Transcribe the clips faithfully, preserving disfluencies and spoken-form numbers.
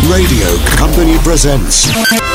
Radio Company presents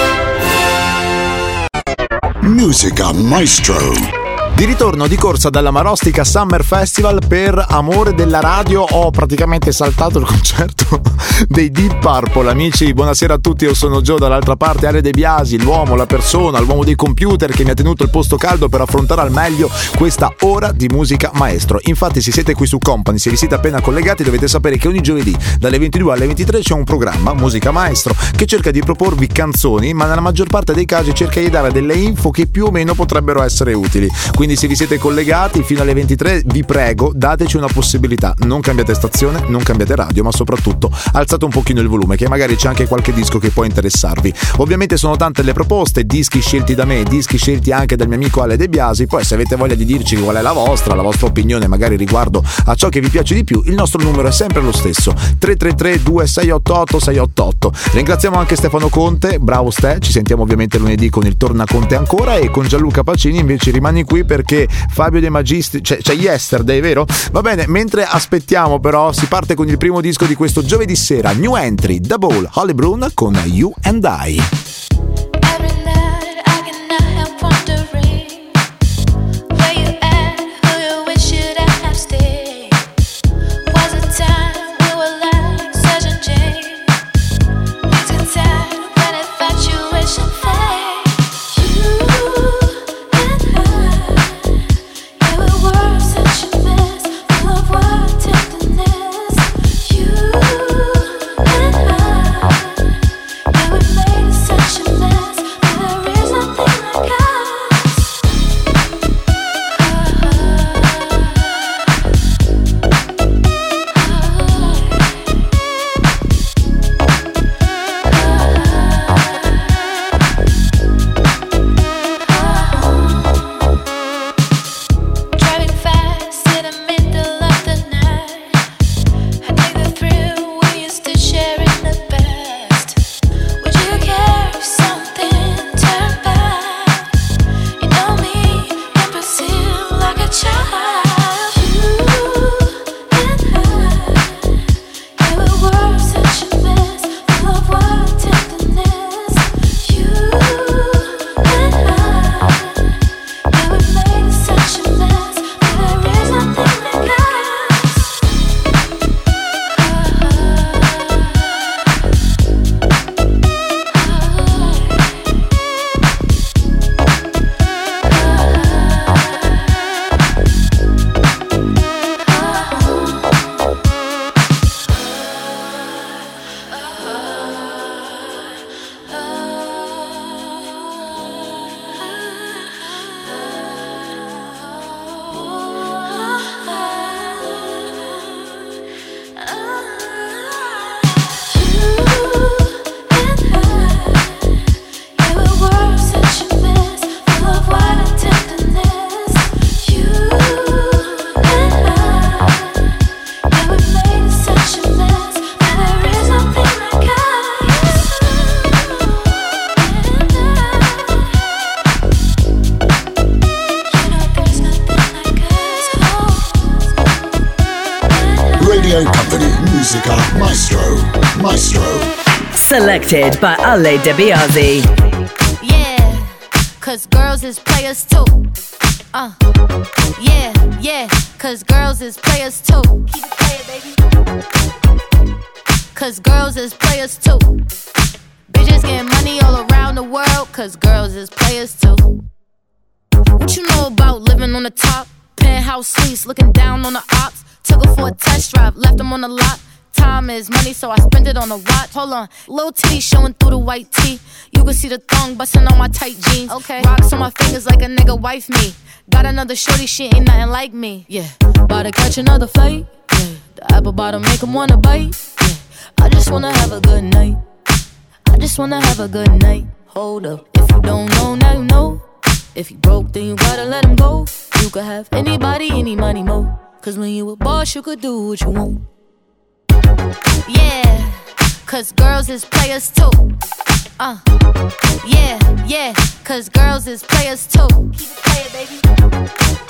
Musica Maestro. Di ritorno di corsa dalla Marostica Summer Festival, per amore della radio ho praticamente saltato il concerto dei Deep Purple. Amici, buonasera a tutti, io sono Joe, dall'altra parte Ale De Biasi, l'uomo, la persona, l'uomo dei computer che mi ha tenuto il posto caldo per affrontare al meglio questa ora di musica maestro. Infatti, se siete qui su Company, se vi siete appena collegati, dovete sapere che ogni giovedì dalle ventidue alle ventitré c'è un programma, Musica Maestro, che cerca di proporvi canzoni, ma nella maggior parte dei casi cerca di dare delle info che più o meno potrebbero essere utili. Quindi se vi siete collegati fino alle ventitré, vi prego, dateci una possibilità. Non cambiate stazione, non cambiate radio, ma soprattutto alzate un pochino il volume, che magari c'è anche qualche disco che può interessarvi. Ovviamente sono tante le proposte, dischi scelti da me, dischi scelti anche dal mio amico Ale De Biasi. Poi se avete voglia di dirci qual è la vostra, la vostra opinione magari riguardo a ciò che vi piace di più, il nostro numero è sempre lo stesso: tre tre tre due sei otto otto sei otto otto. Ringraziamo anche Stefano Conte, bravo Ste, ci sentiamo ovviamente lunedì con il Torna Conte ancora, e con Gianluca Pacini invece rimani qui perché Fabio De Magistri, c'è, c'è Yesterday, vero? Va bene, mentre aspettiamo però si parte con il primo disco di questo giovedì sera, New Entry, The Ball, Holly Brun con You and I. Selected by Ale De Biasi. Yeah, cause girls is players too. Uh, yeah, yeah, cause girls is players too. Keep it playing, baby. Cause girls is players too. Bitches getting money all around the world, cause girls is players too. What you know about living on the top? Penthouse suites, looking down on the ops. Took her for a test drive, left them on the lot. Time is money, so I spend it on a watch. Hold on, little titty showing through the white tee. You can see the thong bustin' on my tight jeans. Okay, rocks on my fingers like a nigga wife me. Got another shorty, she ain't nothing like me. Yeah, about to catch another flight. Yeah, the apple bottom make him wanna bite. Yeah, I just wanna have a good night. I just wanna have a good night. Hold up, if you don't know, now you know. If you broke, then you gotta let him go. You could have anybody, any money, mo. Cause when you a boss, you could do what you want. Yeah, cause girls is players too. Uh, yeah, yeah, cause girls is players too. Keep it playing,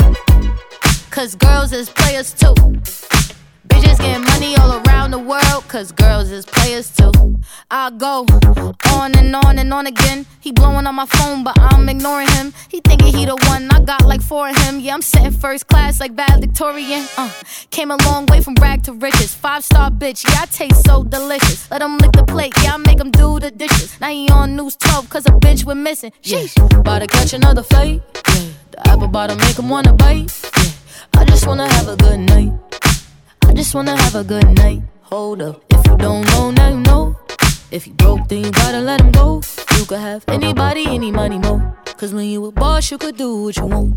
baby. Cause girls is players too. Bitches getting money all around the world, cause girls is players too. I go on and on and on again. He blowing on my phone, but I'm ignoring him. He thinking he the one, I got like four of him. Yeah, I'm sitting first class like valedictorian. Uh, came a long way from rag to riches. Five star bitch, yeah, I taste so delicious. Let him lick the plate, yeah, I make him do the dishes. Now he on news twelve, cause a bitch went missing. Sheesh, about to catch another fight. Yeah, the apple bottom make him wanna bite. Yeah, I just wanna have a good night. I just wanna have a good night. Hold up, if you don't know, now you know. If you broke, then you gotta let him go. You could have anybody, any money, mo. Cause when you a boss, you could do what you want.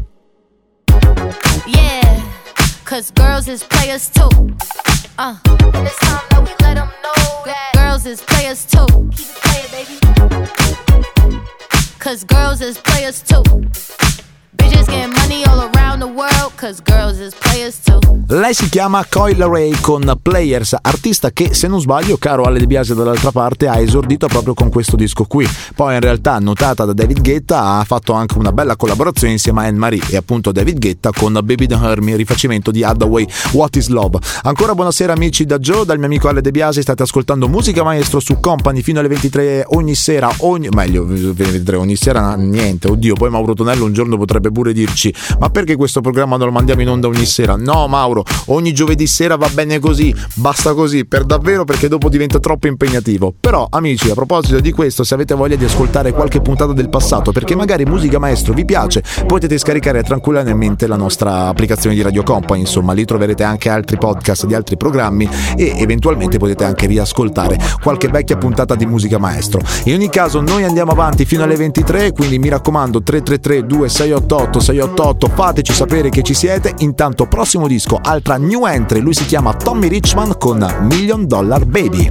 Yeah, cause girls is players too. Uh, and it's time that we let them know that girls is players too. Keep it playing, baby. Cause girls is players too. Bitches getting money all around the world, cause girls is players too. Lei si chiama Coi Leray con Players, artista che, se non sbaglio, caro Ale De Biasi dall'altra parte, ha esordito proprio con questo disco qui. Poi in realtà, notata da David Guetta, ha fatto anche una bella collaborazione insieme a Anne-Marie e appunto David Guetta con Baby Don't Hurt Me, rifacimento di Hathaway, What Is Love. Ancora buonasera amici da Joe, dal mio amico Ale De Biasi, state ascoltando Musica Maestro su Company fino alle ventitré ogni sera, ogni meglio ventitré ogni sera niente, oddio, poi Mauro Tonello un giorno potrebbe pure dirci ma perché questo programma non lo mandiamo in onda ogni sera? No Mauro, ogni giovedì sera va bene così, basta così per davvero, perché dopo diventa troppo impegnativo. Però amici, a proposito di questo, se avete voglia di ascoltare qualche puntata del passato, perché magari Musica Maestro vi piace, potete scaricare tranquillamente la nostra applicazione di Radio Company, insomma lì troverete anche altri podcast di altri programmi e eventualmente potete anche riascoltare qualche vecchia puntata di Musica Maestro. In ogni caso noi andiamo avanti fino alle ventitré, quindi mi raccomando tre tre tre due sei otto otto sei otto otto, fateci sapere che ci siete. Intanto prossimo disco, altra new entry, lui si chiama Tommy Richman con Million Dollar Baby.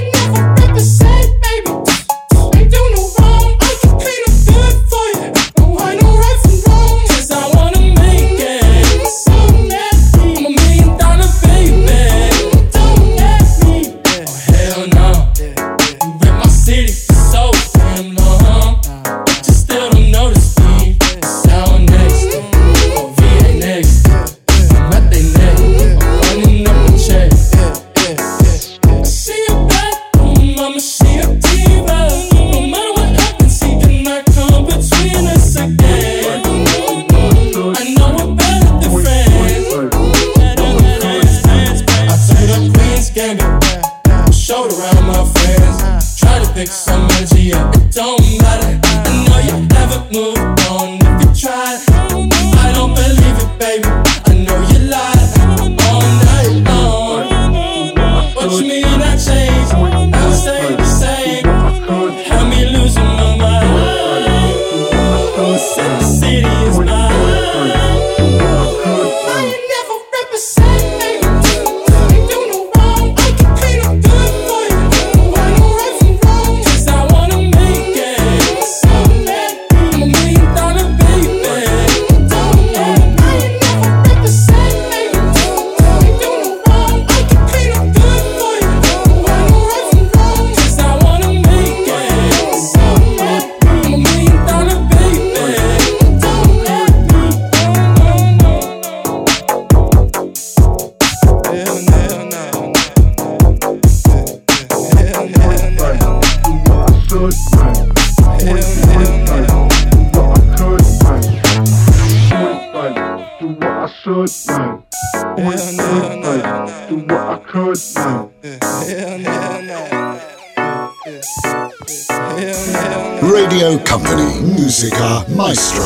Radio Company, Musica Maestro.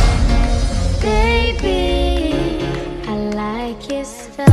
Baby, I like your stuff.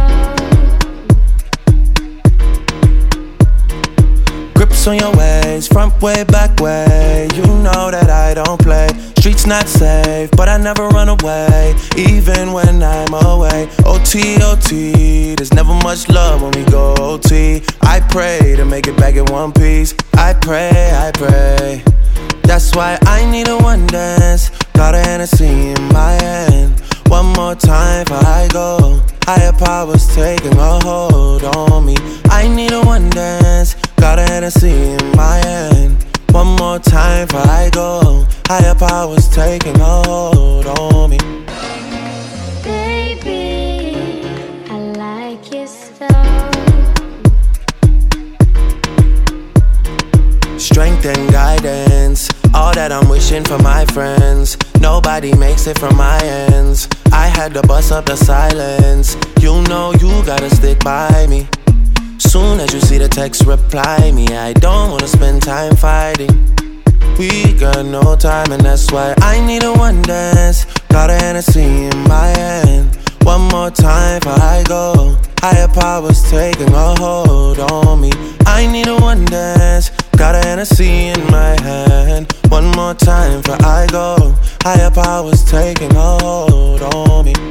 Grips on your ways, front way, back way. You know that I don't play. Streets not safe, but I never run away, even when I'm away. O T, O T, there's never much love when we go O T. I pray to make it back in one piece. I pray, I pray. That's why I need a one dance. Got a Hennessy in my hand. One more time before I go. Higher powers taking a hold on me. I need a one dance. Got a Hennessy in my hand. One more time before I go. Higher powers taking a hold on me. Baby, I like your stuff. strength and guidance. All that I'm wishing for my friends. Nobody makes it from my ends. I had to bust up the silence. You know you gotta stick by me. Soon as you see the text, reply me. I don't wanna spend time fighting. We got no time and that's why I need a one dance. Got a Hennessy in my hand. One more time before I go. Higher powers taking a hold on me. I need a one dance. Got a Hennessy in my hand. One more time before I go. Higher powers taking a hold on me.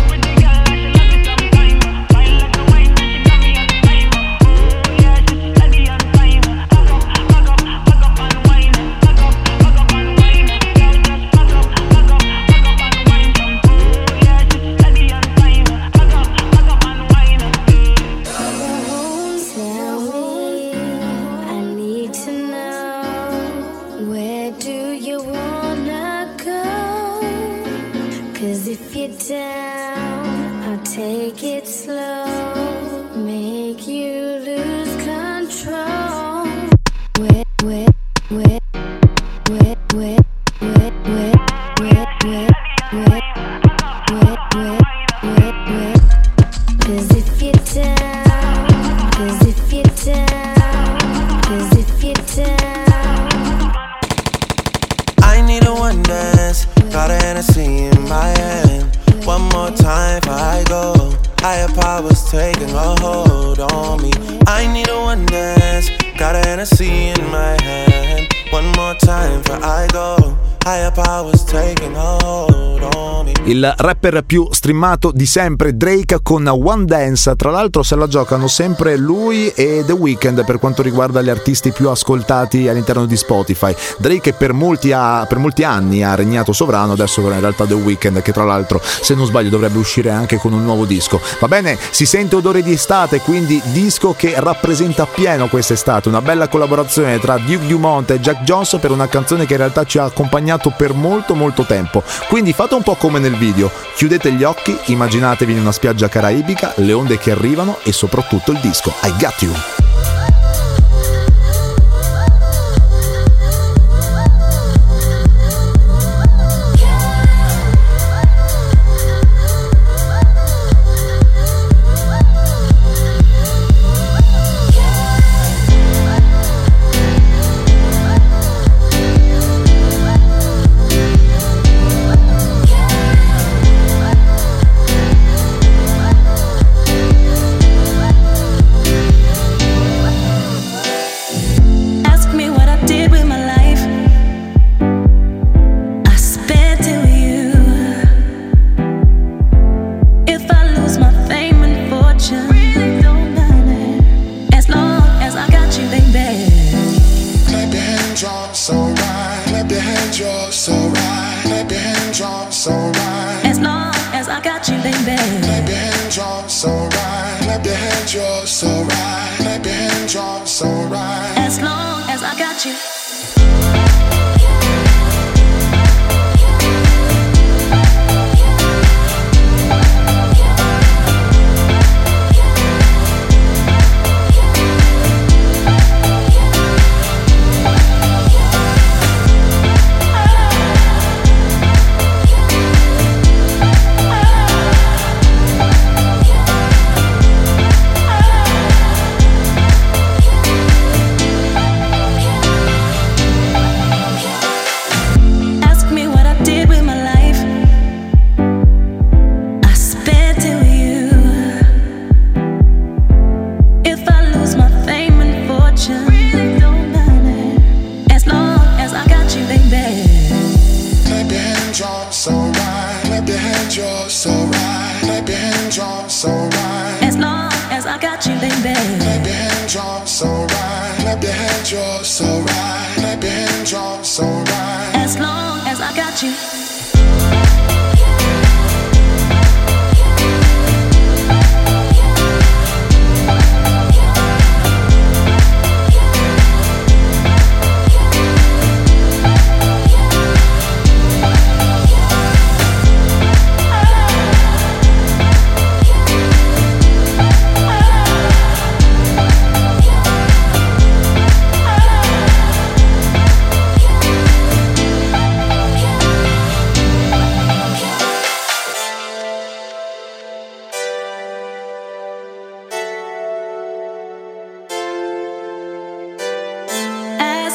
Down, I'll take it slow, make you lose control. Where, where, where, where, where, where, where, where, where, where, where, where, where, where. 'Cause if you're down, 'cause if you're down, 'cause if you're down. I need a one dance, got a Hennessy in my hand. One more time before I go. Higher powers taking a hold on me. I need a one dance. Got a Hennessy in my hand. One more time before I go. Higher powers taking a hold on me. Il rapper più streamato di sempre, Drake, con One Dance. Tra l'altro se la giocano sempre lui e The Weeknd per quanto riguarda gli artisti più ascoltati all'interno di Spotify. Drake per molti, ha, per molti anni ha regnato sovrano, adesso in realtà The Weeknd, che tra l'altro se non sbaglio dovrebbe uscire anche con un nuovo disco. Va bene, si sente odore di estate, quindi disco che rappresenta appieno quest'estate. Una bella collaborazione tra Duke Dumont e Jack Jones per una canzone che in realtà ci ha accompagnato per molto molto tempo. Quindi fate un po' come nel video, chiudete gli occhi, immaginatevi in una spiaggia caraibica, le onde che arrivano e soprattutto il disco I Got You.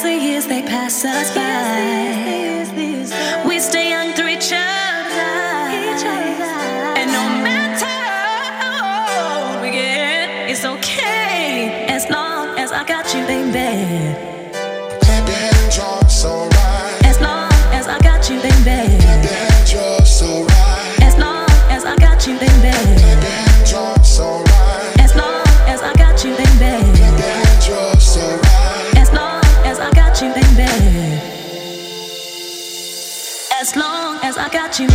As the years they pass us by, we stay young through each other's eyes. And no matter how old we get, it's okay as long as I got you, baby. Baby, you're so right. As long as I got you, baby. Baby, you're so right. As long as I got you, baby. Baby, you're so right. As long as I got you, baby. Baby, you're so right. As long as I got you, baby. As long as I got you.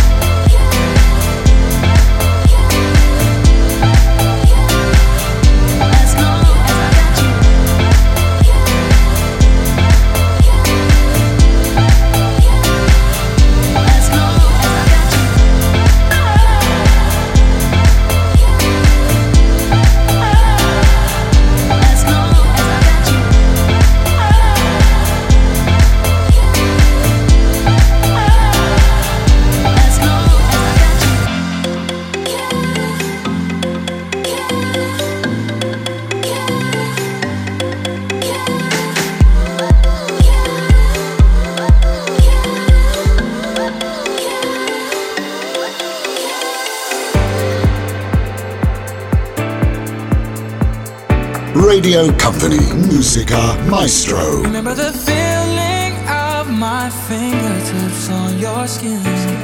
Radio Company, Musica Maestro. Remember the feeling of my fingertips on your skin,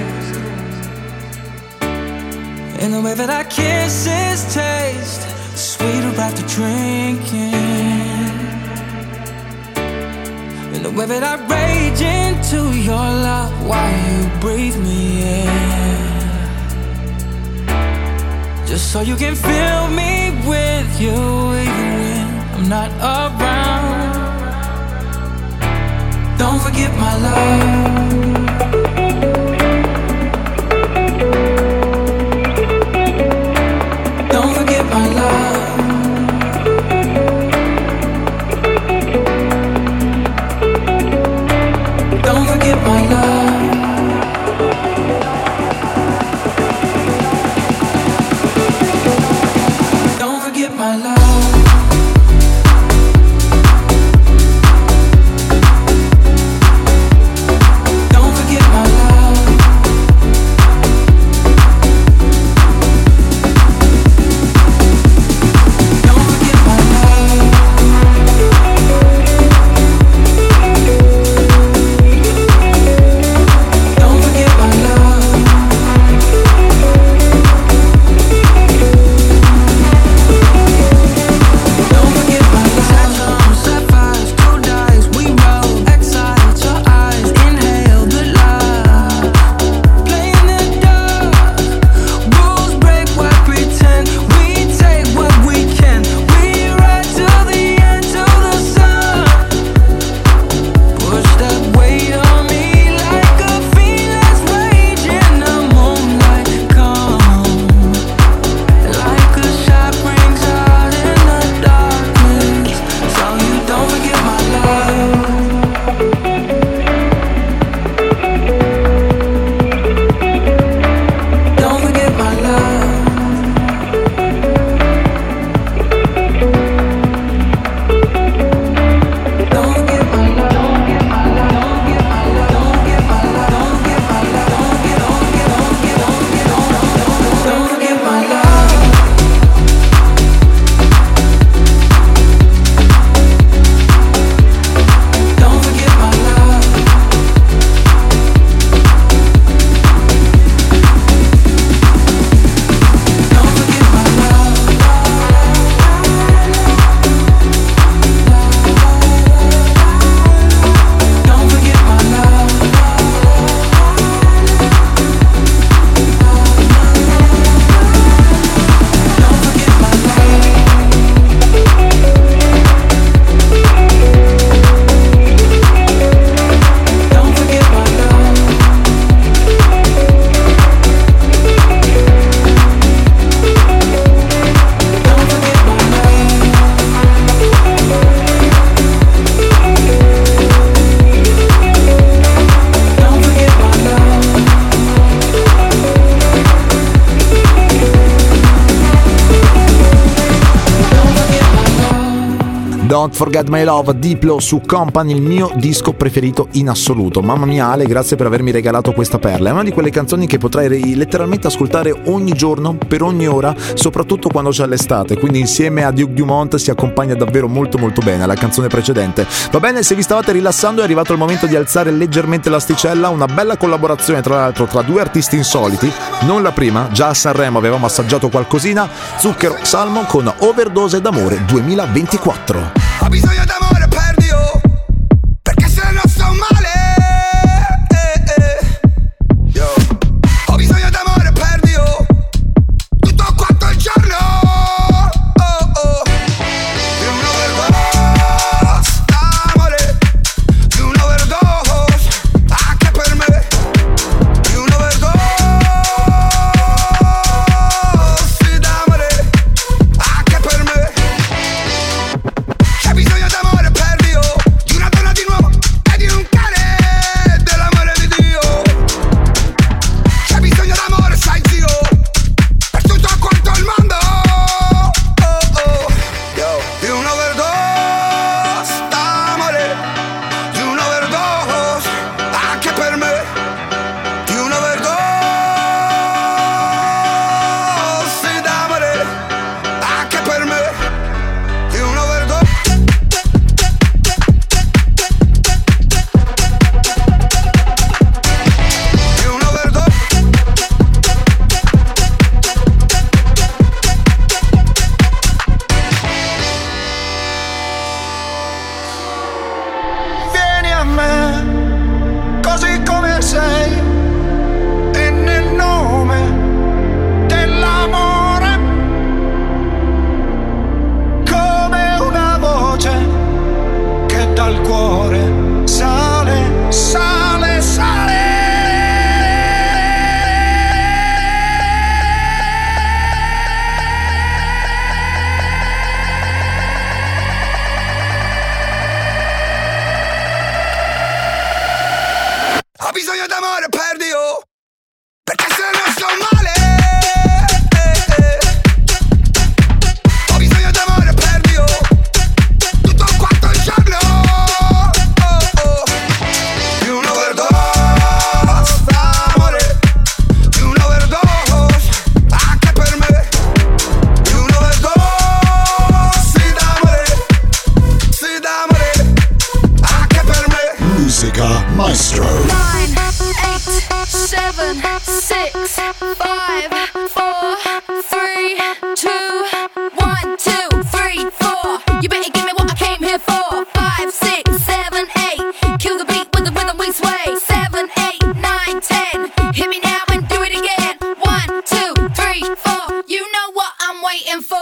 and the way that our kisses taste sweeter after drinking, and the way that I rage into your love while you breathe me in, just so you can fill me with you even when I'm not around. Don't forget my love. Don't forget my love. Don't forget my love. Don't forget my love. Don't Forget My Love, Diplo su Company, il mio disco preferito in assoluto. Mamma mia Ale, grazie per avermi regalato questa perla. È una di quelle canzoni che potrai letteralmente ascoltare ogni giorno, per ogni ora, soprattutto quando c'è l'estate, quindi insieme a Duke Dumont si accompagna davvero molto molto bene alla canzone precedente. Va bene, se vi stavate rilassando è arrivato il momento di alzare leggermente l'asticella, una bella collaborazione tra l'altro tra due artisti insoliti, non la prima, già a Sanremo avevamo assaggiato qualcosina, Zucchero Salmo con Overdose d'amore duemilaventiquattro. Ho bisogno d'amore per Dio, perché se no sto male. eh, eh. Yo. Ho bisogno d'amore per Dio, tutto quanto il giorno. Oh, oh. Di un overdose d'amore, di un overdose anche per me. Di un overdose d'amore anche per me. C'è bisogno d'amore per Dio, di una donna di nuovo e di un cane dell'amore di Dio. C'è bisogno d'amore, sai zio, per tutto quanto il mondo. Oh, oh. Yo. Di un overdose d'amore, di un overdose anche per me. Di un overdose d'amore anche per me. Di un overdose. Di un overdose. Vieni a me, così come sei, e nel nome dell'amore, come una voce che dal cuore sale, sale, sale. Ho bisogno d'amore per Dio, perché se no sto male. eh, eh. Ho bisogno d'amore per Dio, tutto quanto il giorno. Oh, oh. Di un overdose d'amore, di un overdose anche per me. Di un overdose d'amore, sì d'amore anche per me. Musica Maestro. Nine, eight, seven, six, five, four, three, two, one, two, three, four. You better give me what I came here for. Five, six, seven, eight. Kill the beat with the rhythm we sway. Seven, eight, nine, ten. Hit me now and do it again. One, two, three, four. You know what I'm waiting for.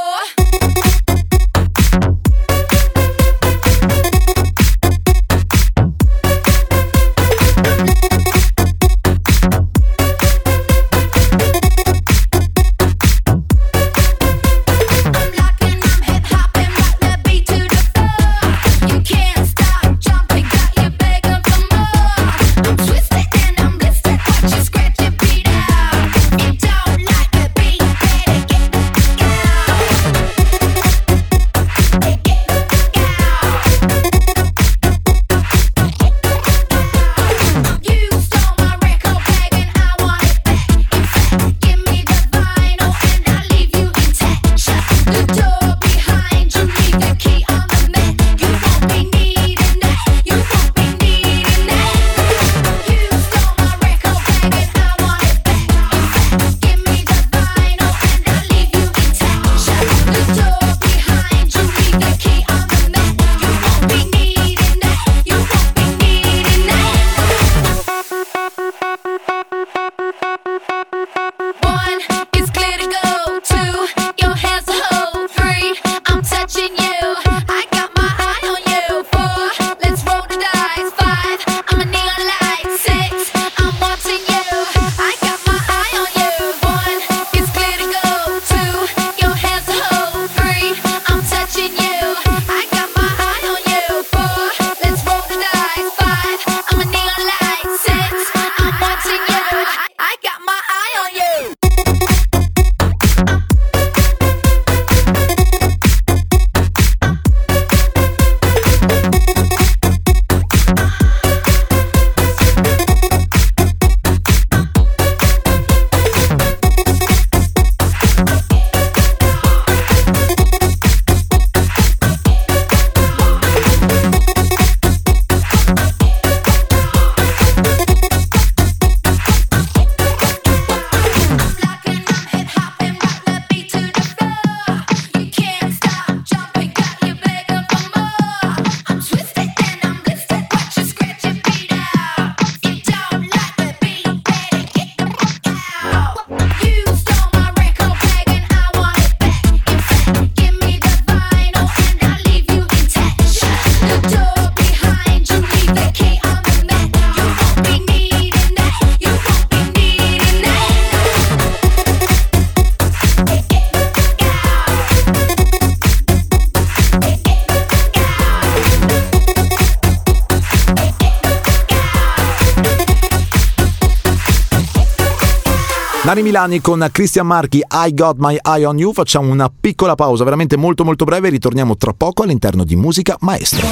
Mari Milani con Cristian Marchi, I Got My Eye on You. Facciamo una piccola pausa, veramente molto molto breve, ritorniamo tra poco all'interno di Musica Maestro.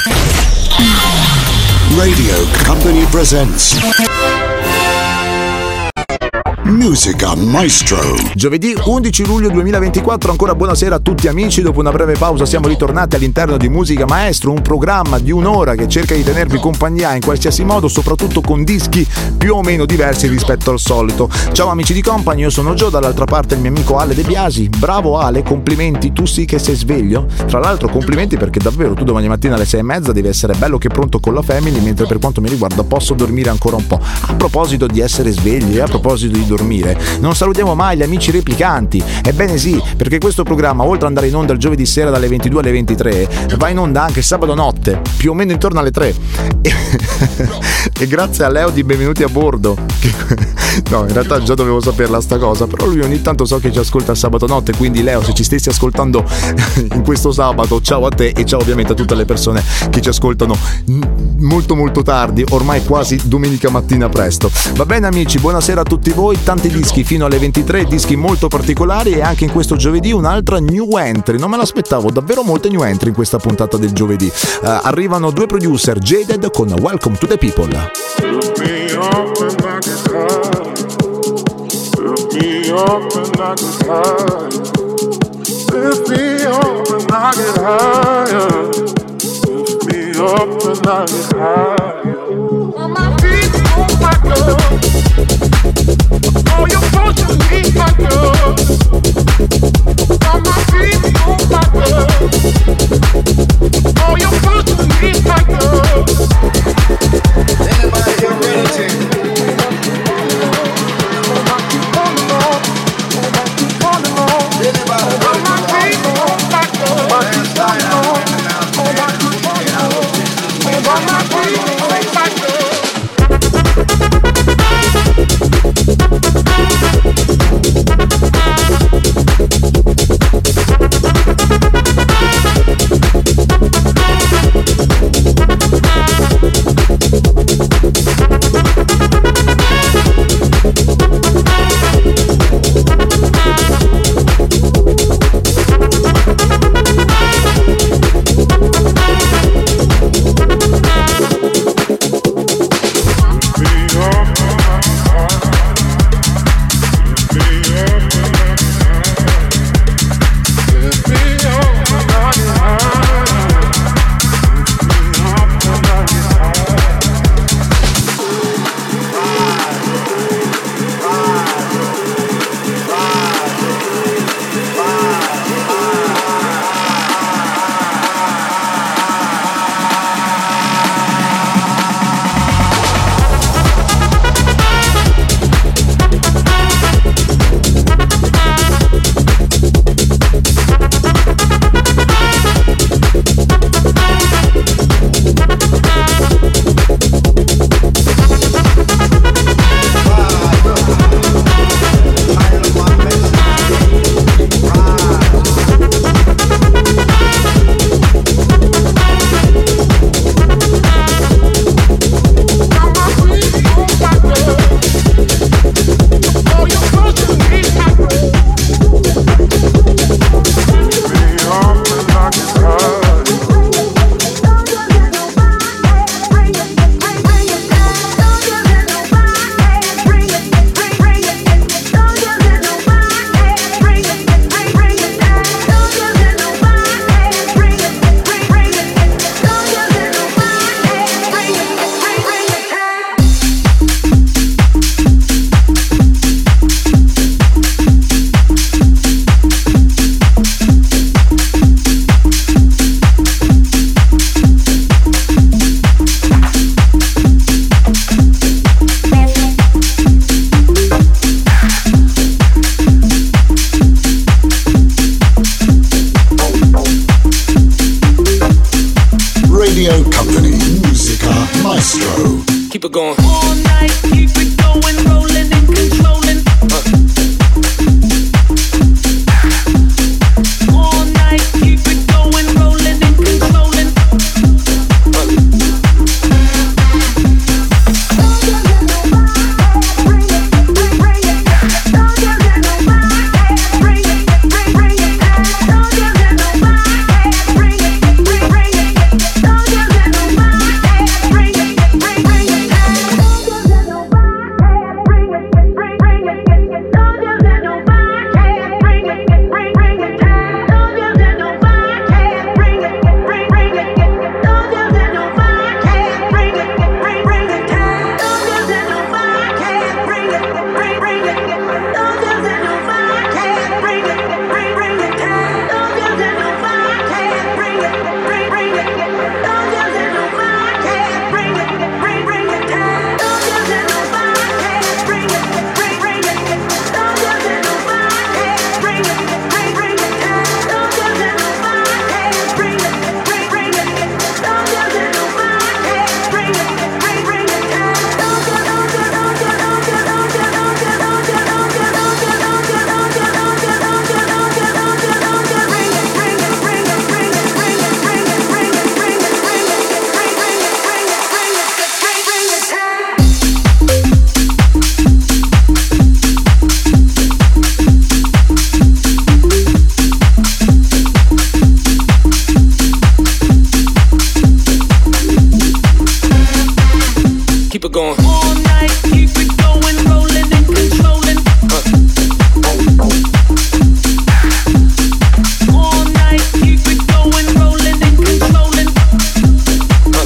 Radio Company presents Musica Maestro. Giovedì undici luglio duemilaventiquattro, ancora buonasera a tutti amici. Dopo una breve pausa siamo ritornati all'interno di Musica Maestro, un programma di un'ora che cerca di tenervi compagnia in qualsiasi modo, soprattutto con dischi più o meno diversi rispetto al solito. Ciao amici di Company, io sono Gio, dall'altra parte il mio amico Ale De Biasi. Bravo Ale, complimenti, tu sì che sei sveglio. Tra l'altro complimenti perché davvero tu domani mattina alle sei e mezza devi essere bello che pronto con la family, mentre per quanto mi riguarda posso dormire ancora un po'. A proposito di essere svegli e a proposito di dormire, non salutiamo mai gli amici replicanti. Ebbene sì, perché questo programma, oltre ad andare in onda il giovedì sera dalle ventidue alle ventitré, va in onda anche sabato notte, più o meno intorno alle tre. E, e grazie a Leo di Benvenuti a Bordo, che, no, in realtà già dovevo saperla sta cosa, però lui ogni tanto so che ci ascolta sabato notte, quindi Leo, se ci stessi ascoltando in questo sabato, ciao a te e ciao ovviamente a tutte le persone che ci ascoltano molto molto tardi, ormai quasi domenica mattina presto. Va bene amici, buonasera a tutti voi. Tanti dischi fino alle ventitré, dischi molto particolari, e anche in questo giovedì un'altra new entry. Non me l'aspettavo, davvero molte new entry in questa puntata del giovedì. Uh, arrivano due producer, Jaded con Welcome to the People. Lift me up and I get high. Lift me up and I get high. Lift me up and I get higher. Lift me up and I get higher. On my feet, oh my God. Oh, you're supposed to be my girl. On my feet, oh my God. Oh, you're supposed to be my girl. Anybody here ready to? Keep it going. All night, keep it going, rolling and controlling. Uh. All night, keep it going, rolling and controlling. Uh. keep it going. All night, keep it going, rolling and controlling. Uh. All night, keep it going, rolling and controlling. Uh.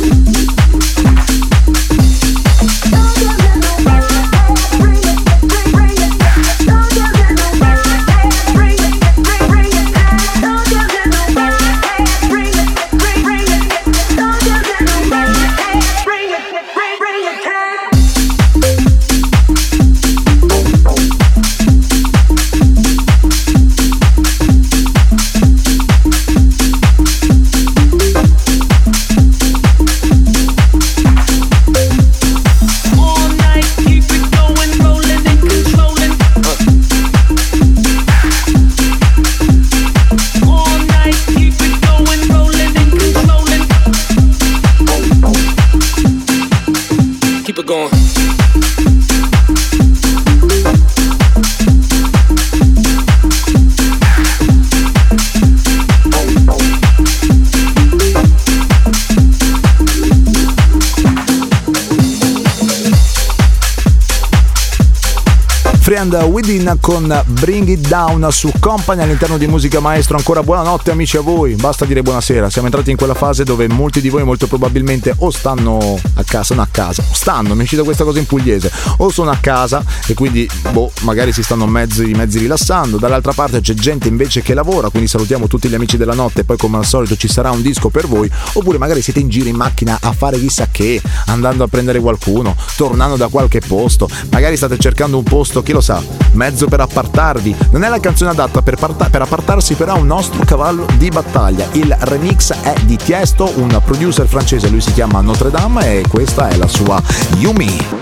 Friend Within con Bring It Down su Company all'interno di Musica Maestro. Ancora buonanotte amici a voi, basta dire buonasera. Siamo entrati in quella fase dove molti di voi molto probabilmente o stanno a casa, sono a casa, o stanno, mi è uscita questa cosa in pugliese, o sono a casa e quindi boh, magari si stanno mezzi, mezzi rilassando. Dall'altra parte c'è gente invece che lavora, quindi salutiamo tutti gli amici della notte. Poi come al solito ci sarà un disco per voi, oppure magari siete in giro in macchina a fare chissà che, andando a prendere qualcuno, tornando da qualche posto, magari state cercando un posto, chi lo sa, mezzo per appartarvi. Non è la canzone adatta per, parta- per appartarsi, però un nostro cavallo di battaglia. Il remix è di Tiesto, un producer francese, lui si chiama Notre Dame e questa è la sua Yumi.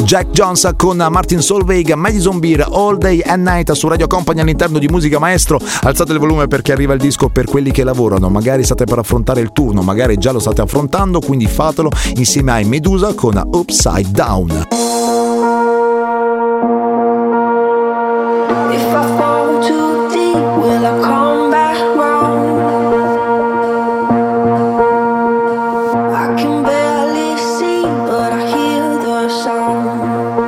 Jack Jones con Martin Solveig, Madison Beer, All Day and Night su Radio Company all'interno di Musica Maestro. Alzate il volume perché arriva il disco per quelli che lavorano, magari state per affrontare il turno, magari già lo state affrontando, quindi fatelo insieme ai Medusa con Upside Down. If I fall too deep, will I come back round? I can barely see, but I hear the sound.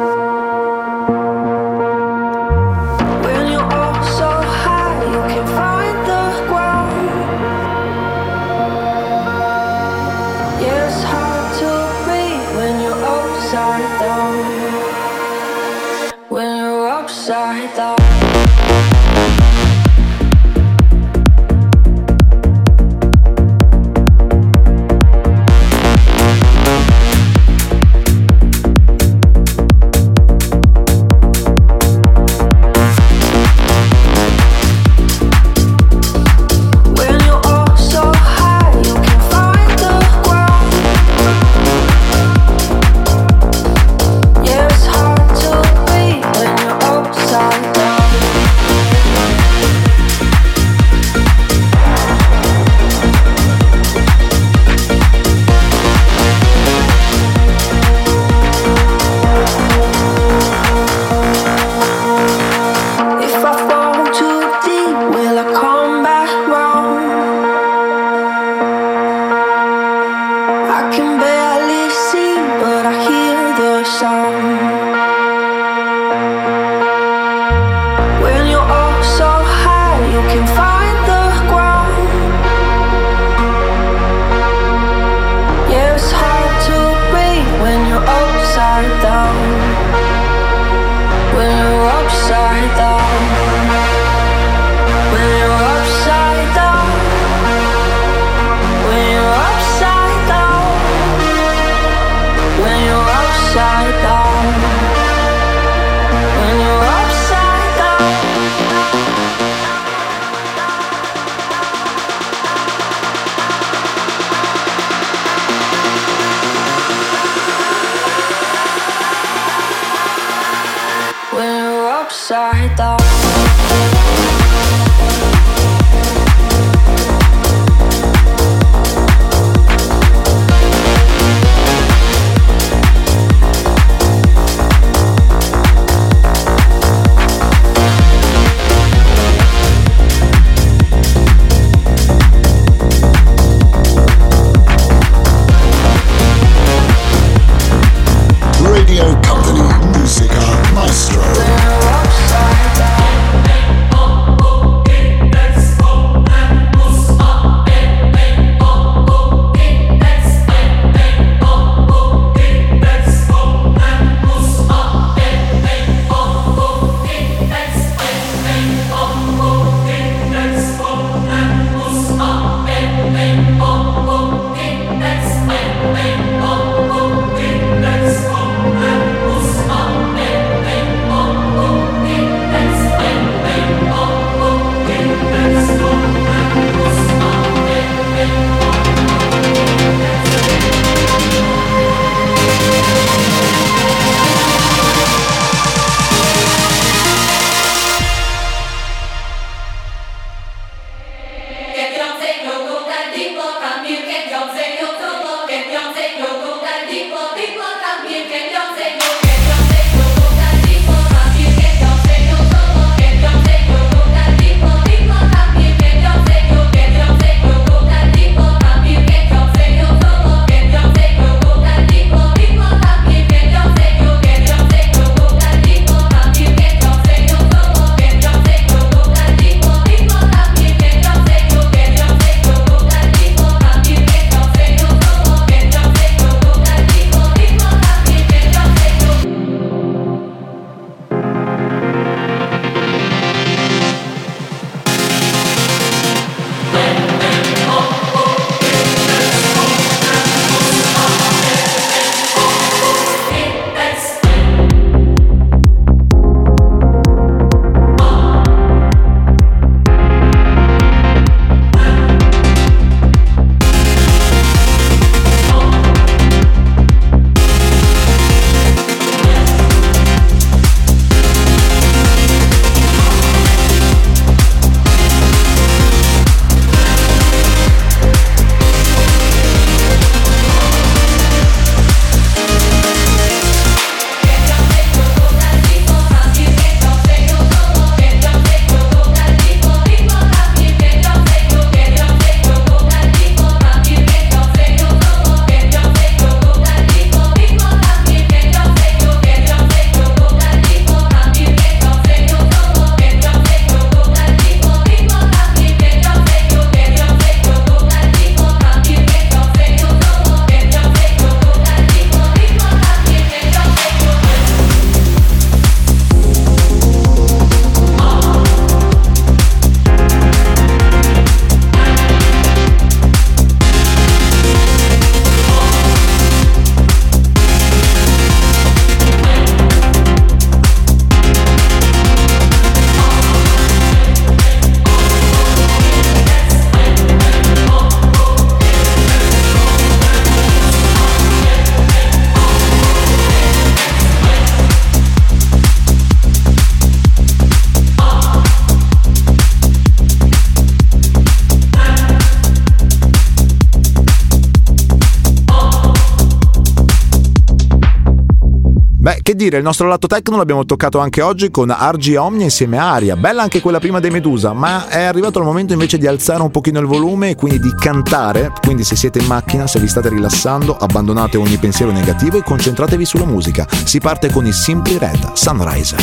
When you're up so high, you can find the ground. Yeah, it's hard to breathe when you're upside down. Beh, che dire, il nostro lato techno l'abbiamo toccato anche oggi con Argy Omnia insieme a Aria. Bella anche quella prima dei Medusa, ma è arrivato il momento invece di alzare un pochino il volume e quindi di cantare. Quindi se siete in macchina, se vi state rilassando, abbandonate ogni pensiero negativo e concentratevi sulla musica. Si parte con i Simply Red, Sunrise.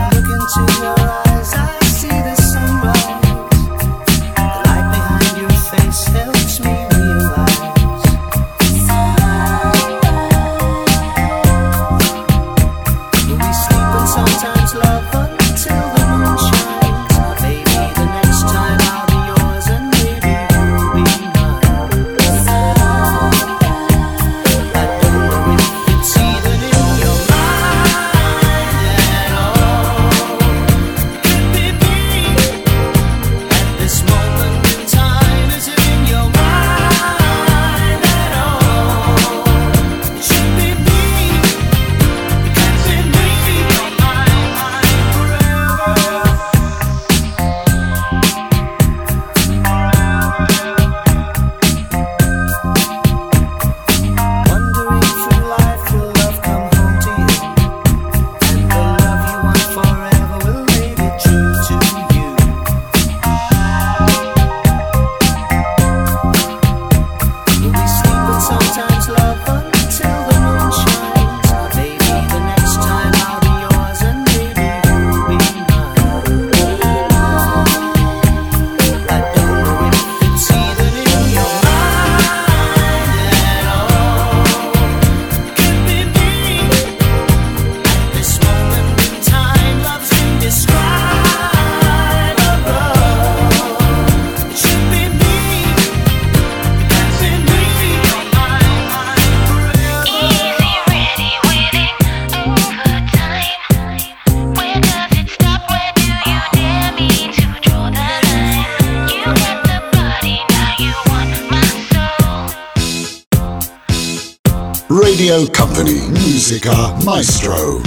Radio Company, Musica Maestro.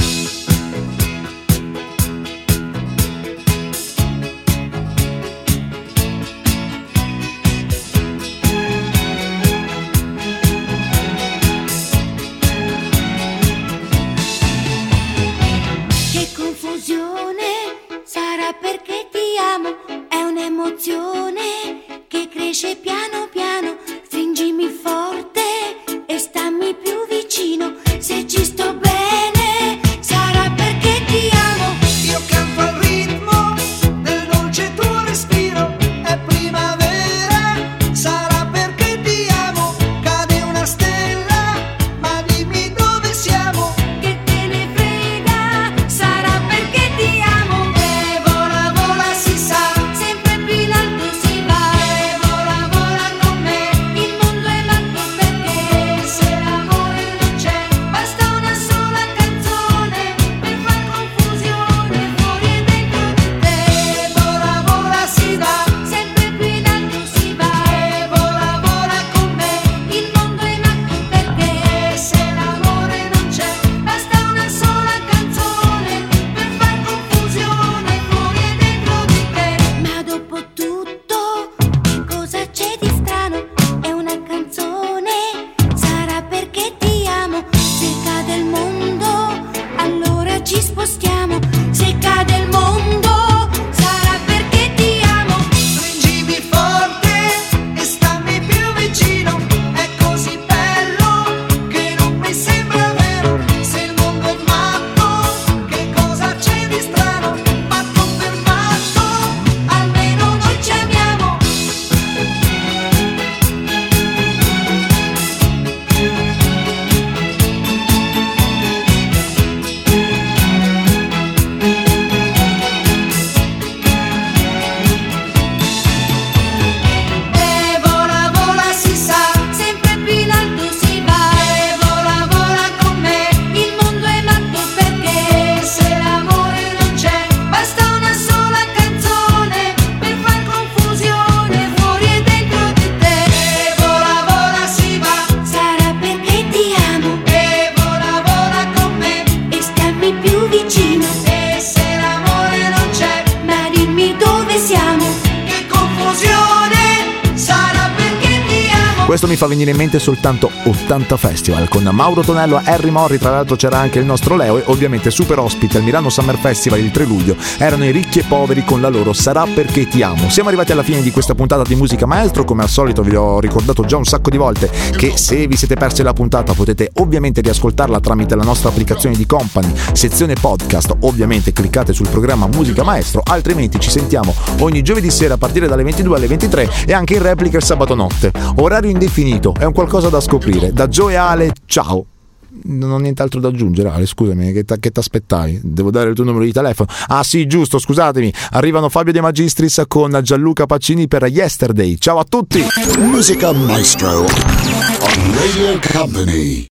Che confusione, sarà perché ti amo, è un'emozione che cresce piano piano, stringimi forte e stammi più vicino, se ci sto bene, sarà perché ti amo. Io canto al ritmo del dolce tuo respiro, è primavera, sarà perché ti amo, cade una stella, ma dimmi dove siamo. Che te ne frega, sarà perché ti amo. E vola vola si sa, sempre più in alto si va. e vola vola Questo mi fa venire in mente soltanto ottanta Festival con Mauro Tonello e Harry Morri, tra l'altro c'era anche il nostro Leo e ovviamente super ospite al Milano Summer Festival il tre luglio erano i Ricchi e Poveri con la loro Sarà perché ti amo. Siamo arrivati alla fine di questa puntata di Musica Maestro, come al solito vi ho ricordato già un sacco di volte che se vi siete persi la puntata potete ovviamente riascoltarla tramite la nostra applicazione di Company, sezione podcast, ovviamente cliccate sul programma Musica Maestro, altrimenti ci sentiamo ogni giovedì sera a partire dalle ventidue alle ventitré e anche in replica il sabato notte. Orario indefinito, è un qualcosa da scoprire. Da Joe e Ale, ciao. Non ho nient'altro da aggiungere, Ale, scusami, che ti aspettavi? Devo dare il tuo numero di telefono? Ah sì, giusto, scusatemi. Arrivano Fabio De Magistris con Gianluca Pacini per Yesterday. Ciao a tutti. Musica Maestro on Radio Company.